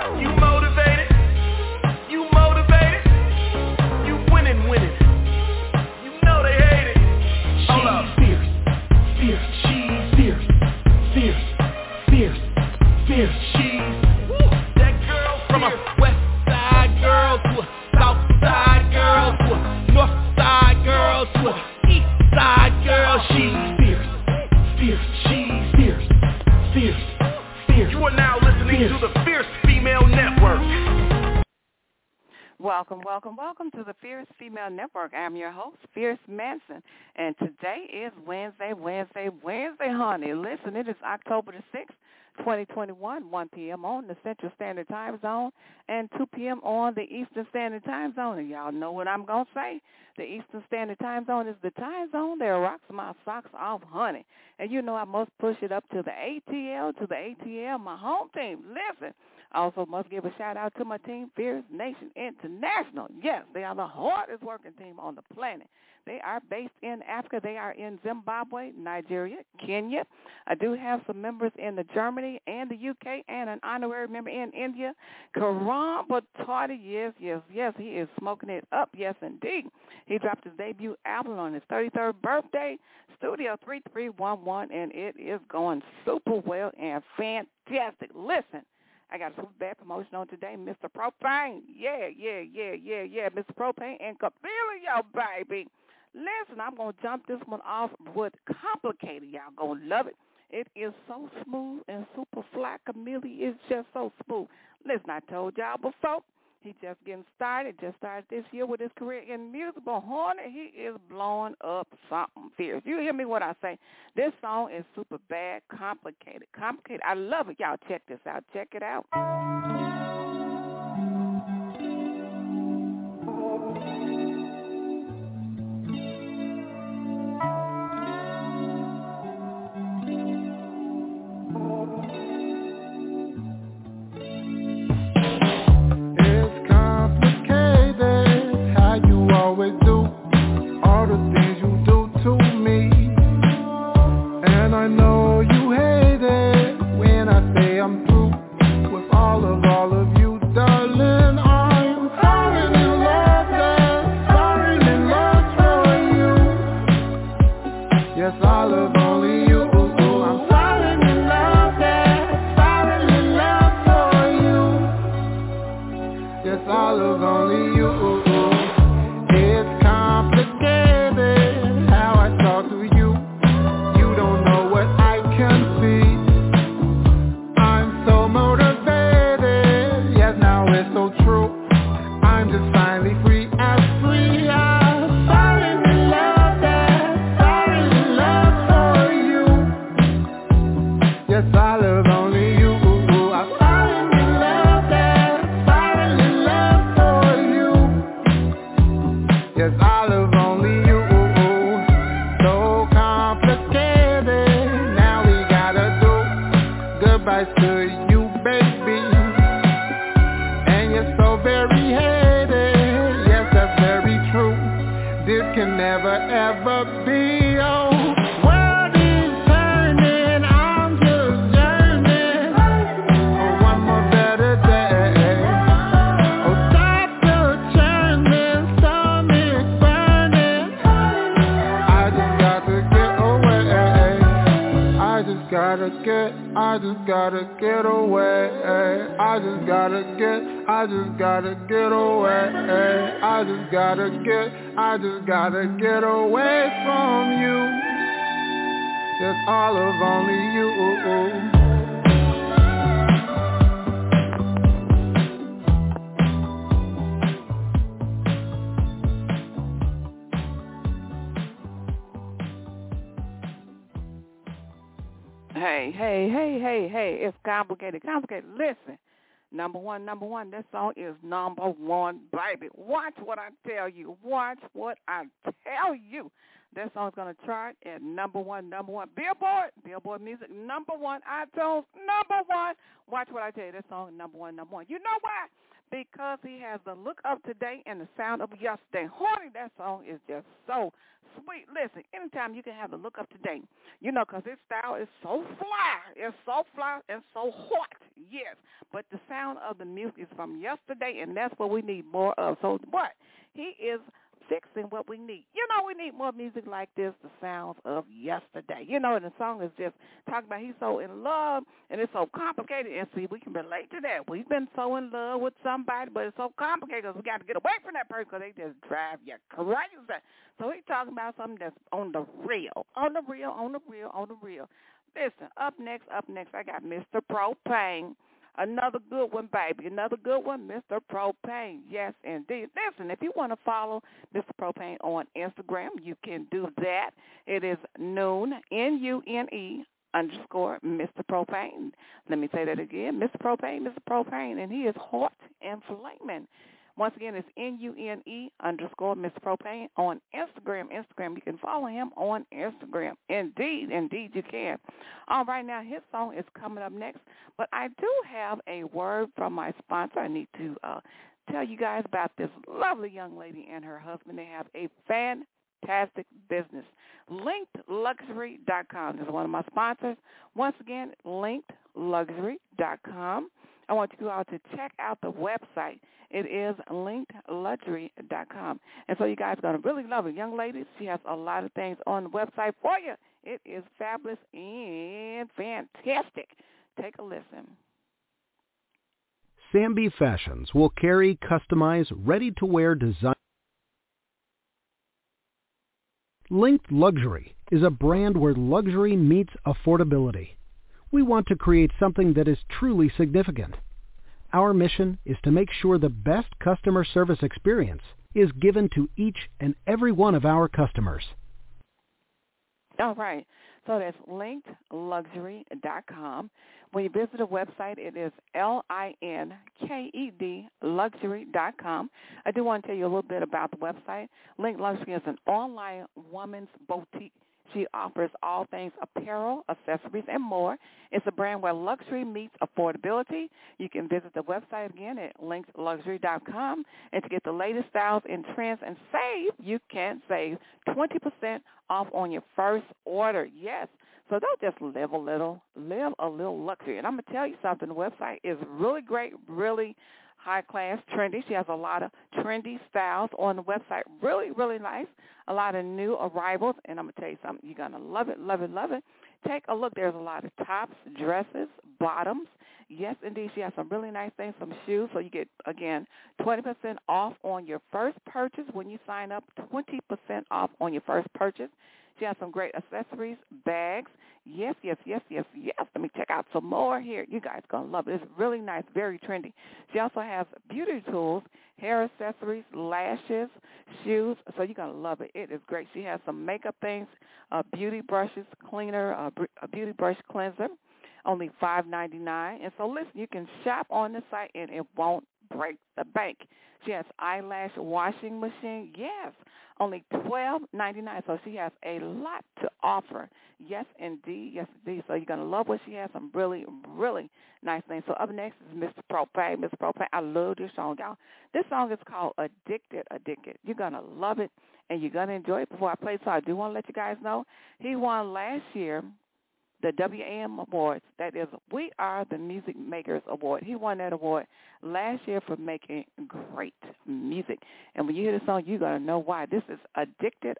You motivated? You motivated? You winning. You know they hate it. Hold up. Fierce. She's fierce. She's that girl from a west side girl to a south side girl to a north side girl to a east side girl. She's fierce. She's fierce. You are now listening to the Fierce Female Network. Welcome to the Fierce Female Network. I'm your host, Fierce Manson, and today is Wednesday, honey. Listen, it is October the 6th, 2021, 1 p.m. on the Central Standard Time Zone and 2 p.m. on the Eastern Standard Time Zone. And y'all know what I'm going to say. The Eastern Standard Time Zone is the time zone that rocks my socks off, honey. And you know I must push it up to the ATL, my home team. Listen. I also must give a shout-out to my team, Fierce Nation International. Yes, they are the hardest working team on the planet. They are based in Africa. They are in Zimbabwe, Nigeria, Kenya. I do have some members in the Germany and the UK and an honorary member in India. Karan Batati, yes, he is smoking it up, yes, indeed. He dropped his debut album on his 33rd birthday, Studio 3311, and it is going super well and fantastic. Listen. I got a super bad promotion on today, Mr. Propane. Yeah. Mr. Propane and Camellia, baby. Listen, I'm going to jump this one off with Complicated. Y'all going to love it. It is so smooth and super fly. Camellia is just so smooth. Listen, I told y'all before, he just getting started. Just started this year with his career in music, but honey, he is blowing up something fierce. You hear me what I say? This song is super bad, complicated. I love it. Y'all check this out. Check it out. I just gotta get away from you. It's all of only you. Hey, it's complicated. Listen, number one, this song is number one, baby. Watch what I tell you. This song's going to chart at number one. Billboard Music, number one. iTunes, number one. Watch what I tell you. This song, number one. You know why? because he has the look of today and the sound of yesterday. Horny, that song is just so sweet. Listen, anytime you can have the look of today, you know, because his style is so fly. It's so fly and so hot, yes. But the sound of the music is from yesterday, and that's what we need more of. So what? He is fixing what we need. You know, we need more music like this, the sounds of yesterday. You know, and the song is just talking about he's so in love, and it's so complicated. And see, we can relate to that. We've been so in love with somebody, but it's so complicated because we got to get away from that person because they just drive you crazy. So he's talking about something that's on the real, on the real, on the real, on the real. Listen, up next, I got Mr. Propane. Another good one, baby. Another good one, Mr. Propane. Yes, indeed. Listen, if you want to follow Mr. Propane on Instagram, you can do that. It is Noon, N-U-N-E, _ Mr. Propane. Let me say that again. Mr. Propane, and he is hot and flaming. Once again, it's N-U-N-E _ Mr. Propane on Instagram. You can follow him on Instagram. Indeed, you can. All right, now his song is coming up next, but I do have a word from my sponsor. I need to tell you guys about this lovely young lady and her husband. They have a fantastic business. LinkedLuxury.com is one of my sponsors. Once again, LinkedLuxury.com. I want you all to check out the website. It is LinkedLuxury.com. And so you guys are going to really love it. Young lady, she has a lot of things on the website for you. It is fabulous and fantastic. Take a listen. Samby Fashions will carry, customize, ready-to-wear design. Linked Luxury is a brand where luxury meets affordability. We want to create something that is truly significant. Our mission is to make sure the best customer service experience is given to each and every one of our customers. All right. So that's LinkedLuxury.com. When you visit the website, it is LINKED Luxury.com. I do want to tell you a little bit about the website. Linked Luxury is an online woman's boutique. She offers all things apparel, accessories, and more. It's a brand where luxury meets affordability. You can visit the website again at linkedluxury.com. And to get the latest styles and trends and save, you can save 20% off on your first order. Yes. So don't just live a little luxury. And I'm going to tell you something. The website is really great, really high-class, trendy. She has a lot of trendy styles on the website. Really, really nice. A lot of new arrivals. And I'm going to tell you something. You're going to love it, love it, love it. Take a look. There's a lot of tops, dresses, bottoms. Yes, indeed. She has some really nice things, some shoes. So you get, again, 20% off on your first purchase. When you sign up, 20% off on your first purchase. She has some great accessories, bags. Yes. Let me check out some more here. You guys are going to love it. It's really nice, very trendy. She also has beauty tools, hair accessories, lashes, shoes. So you're going to love it. It is great. She has some makeup things, beauty brushes, cleaner, a beauty brush cleanser, only $5.99. And so, listen, you can shop on the site, and it won't break the bank. She has eyelash washing machine. Yes, only $12.99. So she has a lot to offer. Yes, indeed. So you're going to love what she has. Some really, really nice things. So up next is Mr. Propane. Mr. Propane, I love this song, y'all. This song is called Addicted. You're going to love it, and you're going to enjoy it. Before I play it, so I do want to let you guys know, he won last year the WAM Awards. That is, We Are the Music Makers Award. He won that award last year for making great music. And when you hear the song, you're going to know why. This is Addicted.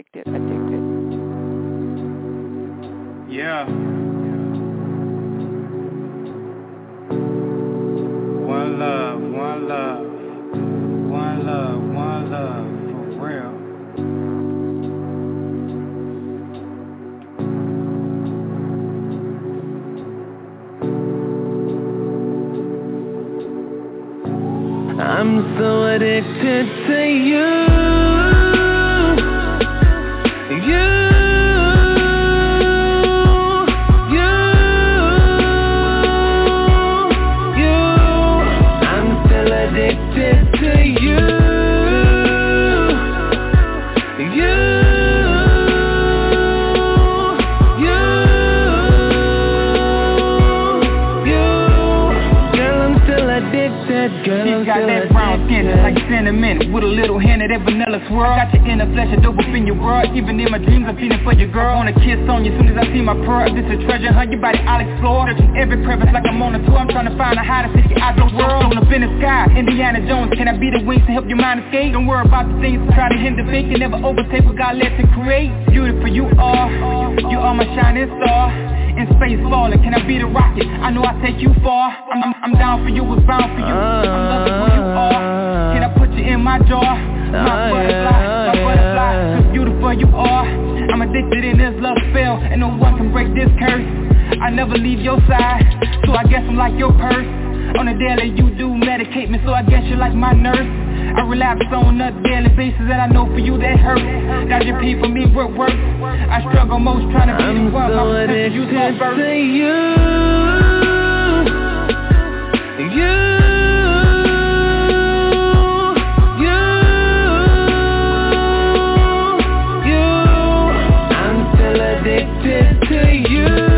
Yeah. One love, for real. I'm so addicted to you. I'm still addicted to you. Girl, I'm still addicted. She got that brown skin just like cinnamon with a little hint of that vanilla swirl. Got your inner flesh a dope up in your world. Even in my dreams I'm feeling for your girl. I wanna kiss on you soon as I see my pearl. This a treasure hunt, your body I'll explore. Searching every crevice like I'm on a tour. I'm trying to find out how to take you out the world. Flown up in the sky, Indiana Jones. Can I be the wings to help your mind escape? Don't worry about the things that try to hinder fate. Can never overtake what God lets to create. Beautiful you are my shining star. In space falling, can I be the rocket? I know I'll take you far. I'm down for you, was bound for you. I'm loving who you are. Can I put you in my jaw? My butterfly, so beautiful you are. I'm addicted in this love spell, and no one can break this curse. I never leave your side, so I guess I'm like your purse. On a daily you do medicate me, so I guess you're like my nurse. I relapse on a daily basis, and I know for you that hurts. That your pay for me work. I struggle most trying to be the one. My potential you so first. I'm still addicted to you.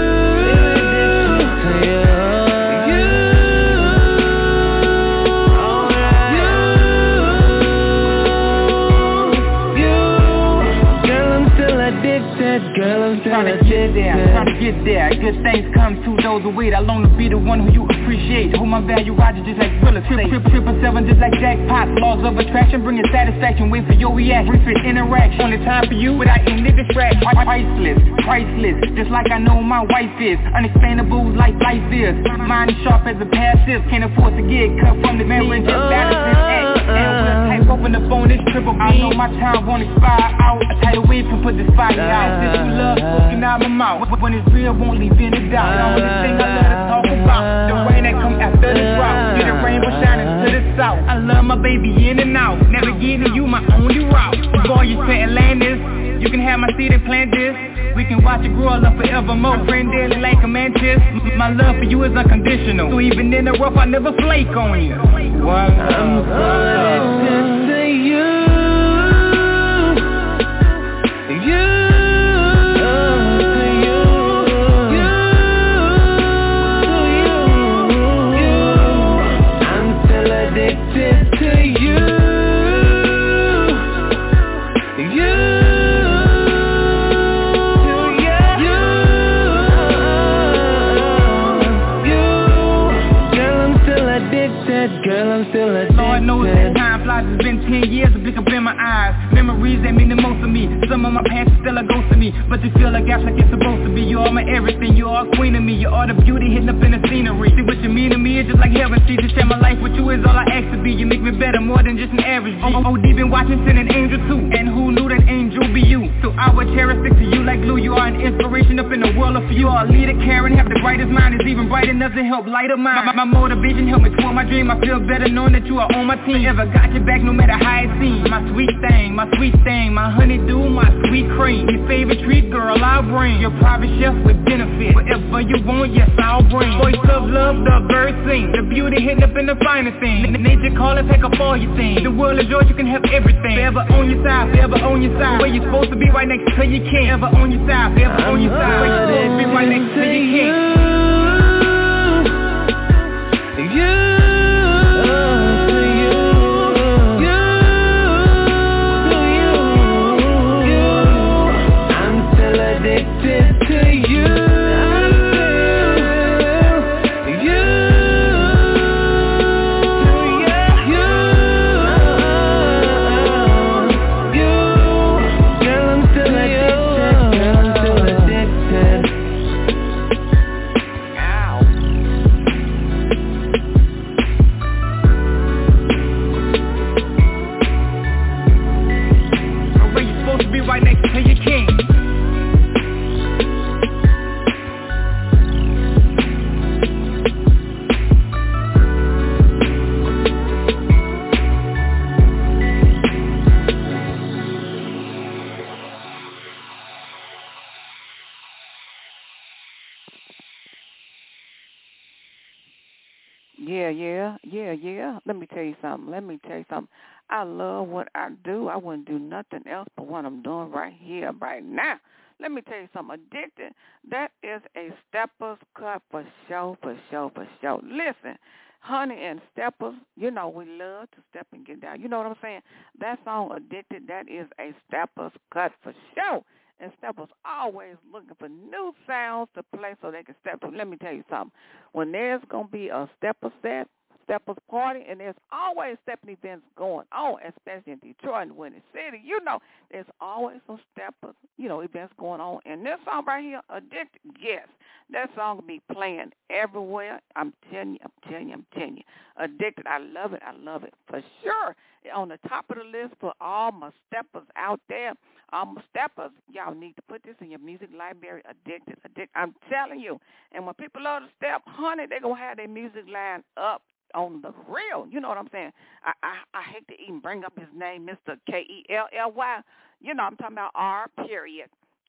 Trying to get there. Good things come to those who wait. I long to be the one who you appreciate. Hold my value, Roger, just like real estate. 777, just like jackpot. Laws of attraction, bringing satisfaction. Wait for your reaction. Brief interaction. Only time for you without any distraction. Priceless. Just like I know my wife is. Unexplainable like life is. Mind is sharp as a passive. Can't afford to get cut from the marriage. Just balancing act. And we'll type open the phone. It's triple B. I know my time won't expire out. A tidal wave can put this fire out. This you love spoken out my mouth. When it's real, won't leave any doubt. The only thing I love to talk about, the rain that come after the drought. See the rainbow shining to the south. I love my baby in and out. Navigating you my only route. Boy, you say Atlantis. You can have my seed and plant this. We can watch it grow up forevermore. Friend daily like a mantis. My love for you is unconditional. So even in the rough, I never flake on you. I'm so to you. Lord knows that time flies. It's been 10 years, a blink up in my eyes. Memories that mean the most to me. Some of my past is still a ghost to me, but you feel like gaps like it's supposed to be. You are my everything, you are queen of me. You are the beauty hidden up in the scenery. See what you mean to me, it's just like heaven. See, to share my life with you is all I ask to be. You make me better, more than just an average G. OD been watching, send an angel too. And who knew that angel be you? So I would cherish, stick to you like glue. You are an inspiration up in the world of you. You are a leader, caring, have the brightest mind. Is even bright enough to help light up mine. My motivation help me toward my dream. I feel better knowing that you are on my team. Ever got your back no matter how it seems. My sweet thing, my honeydew, my sweet cream. Your favorite treat, girl, I'll bring. Your private chef with benefits. Whatever you want, yes, I'll bring. Voice of love, the birds sing. The beauty hidden up in the finer things. Nature calling, pack up all your things. The world is yours, you can have everything. Forever on your side, forever on your side. Where you supposed to be right next to your king. Forever on your side, forever on your side. Where you supposed to be right next to your king. Yeah. Let me tell you something. I love what I do. I wouldn't do nothing else but what I'm doing right here, right now. Let me tell you something. Addicted, that is a stepper's cut for sure. Listen, Honey and Steppers, you know, we love to step and get down. You know what I'm saying? That song, Addicted, that is a Steppers cut for sure. And Steppers always looking for new sounds to play so they can step to. Let me tell you something. When there's going to be a Stepper set, Steppers party, and there's always stepping events going on, especially in Detroit and Windy City. You know, there's always some Steppers, you know, events going on. And this song right here, Addicted, yes, that song will be playing everywhere. I'm telling you. Addicted, I love it for sure. On the top of the list for all my Steppers out there. All my Steppers, y'all need to put this in your music library, Addicted. I'm telling you. And when people love to step, honey, they're going to have their music line up on the real. You know what I'm saying? I hate to even bring up his name, Mr. Kelly. You know, I'm talking about R.Kelly.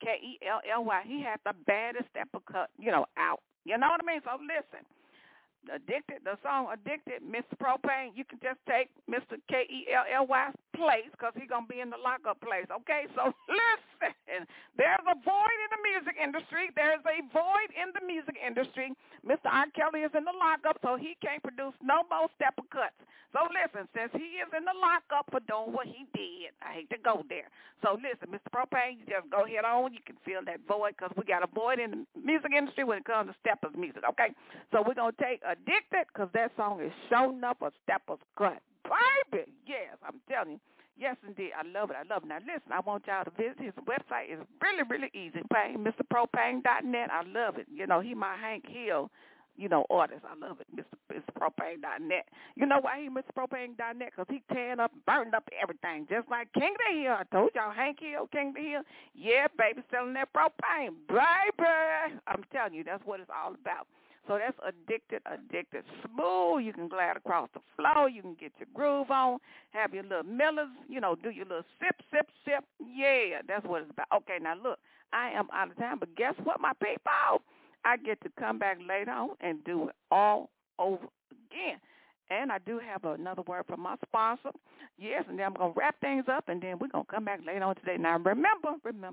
He had the baddest stepper cut, you know, out. You know what I mean? So listen. Addicted, the song Addicted, Mr. Propane, you can just take Mr. Kelly's place because he's going to be in the lockup place, okay? So listen, there's a void in the music industry. There's a void in the music industry. Mr. R. Kelly is in the lockup, so he can't produce no more stepper cuts. So listen, since he is in the lockup for doing what he did, I hate to go there. So listen, Mr. Propane, you just go ahead on. You can fill that void because we got a void in the music industry when it comes to steppers music, okay? So we're going to take Addicted because that song is showing up a Steppers cut. Baby, yes, I'm telling you. Yes, indeed. I love it. Now, listen, I want y'all to visit his website. It's really, really easy. MrPropane.net. I love it. You know, he my Hank Hill, you know, artist. I love it, MrPropane.net. You know why he MrPropane.net? Because he tearing up, burning up everything, just like King of the Hill. I told y'all, Hank Hill, King of the Hill. Yeah, baby, selling that propane. Baby, I'm telling you, that's what it's all about. So that's Addicted smooth. You can glide across the floor. You can get your groove on, have your little millers, you know, do your little sip. Yeah, that's what it's about. Okay, now look, I am out of time, but guess what, my people? I get to come back later on and do it all over again. And I do have another word from my sponsor. Yes, and then I'm going to wrap things up, and then we're going to come back later on today. Now, remember,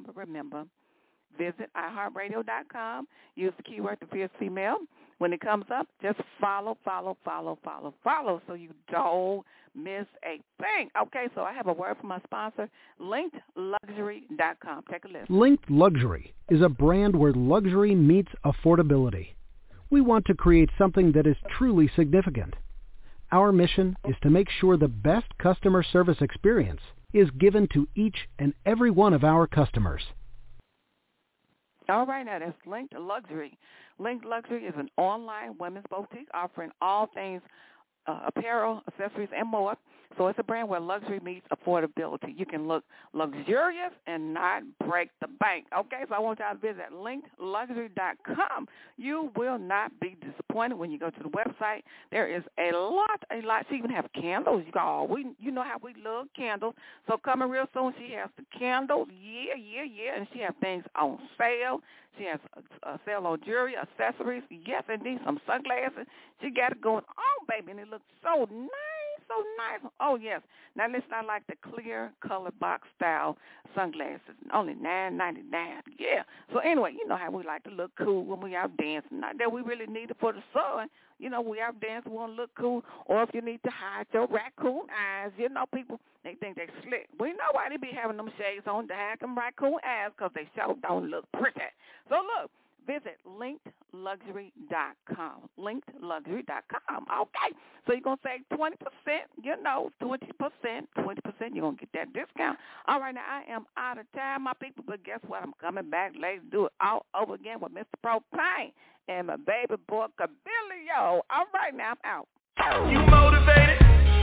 visit iHeartRadio.com. Use the keyword The Fierce Female. When it comes up, just follow so you don't miss a thing. Okay, so I have a word from my sponsor, LinkedLuxury.com. Take a listen. Linked Luxury is a brand where luxury meets affordability. We want to create something that is truly significant. Our mission is to make sure the best customer service experience is given to each and every one of our customers. All right, now that's Linked Luxury. Linked Luxury is an online women's boutique offering all things apparel, accessories, and more. So it's a brand where luxury meets affordability. You can look luxurious and not break the bank. Okay, so I want y'all to visit linkedluxury.com. You will not be disappointed when you go to the website. There is a lot. She even have candles, y'all. You know how we love candles. So coming real soon, she has the candles. Yeah. And she has things on sale. She has a sale on jewelry, accessories. Yes, indeed, some sunglasses. She got it going on, baby, and it looks so nice. Oh, yes. Now, listen, I like the clear color box style sunglasses. Only $9.99. Yeah. So, anyway, you know how we like to look cool when we out dancing. Not that we really need it for the sun. You know, we out dancing, we want to look cool. Or if you need to hide your raccoon eyes, you know, people, they think they're slick. We know why they be having them shades on to hide them raccoon eyes because they sure don't look pretty. So, look. Visit linkedluxury.com. Linkedluxury.com. Okay. So you're going to save 20%, 20%. You're going to get that discount. All right, now I am out of time, my people, but guess what? I'm coming back later to do it all over again with Mr. Propane and my baby boy, Kabilio. All right, now I'm out. You motivated.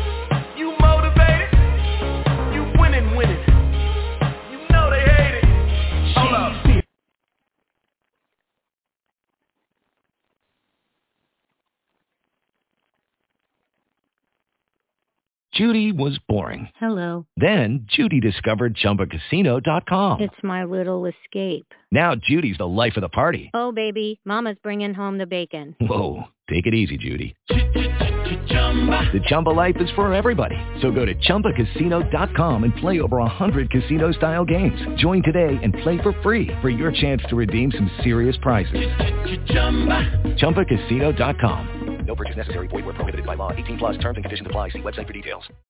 You winning. You know they hate it. Hold up. Judy was boring. Hello. Then Judy discovered ChumbaCasino.com. It's my little escape. Now Judy's the life of the party. Oh, baby, mama's bringing home the bacon. Whoa, take it easy, Judy. The Chumba life is for everybody. So go to ChumbaCasino.com and play over 100 casino-style games. Join today and play for free for your chance to redeem some serious prizes. ChumbaCasino.com. No purchase necessary. Void where prohibited by law. 18 plus terms and conditions apply. See website for details.